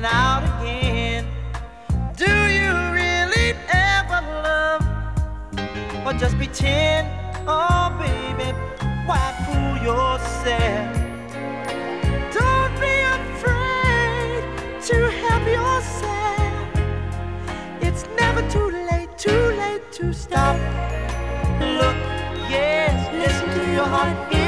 and out again. Do you really ever love, or just pretend? Oh baby, why fool yourself? Don't be afraid to help yourself. It's never too late to stop. Look, yes, listen to your heart.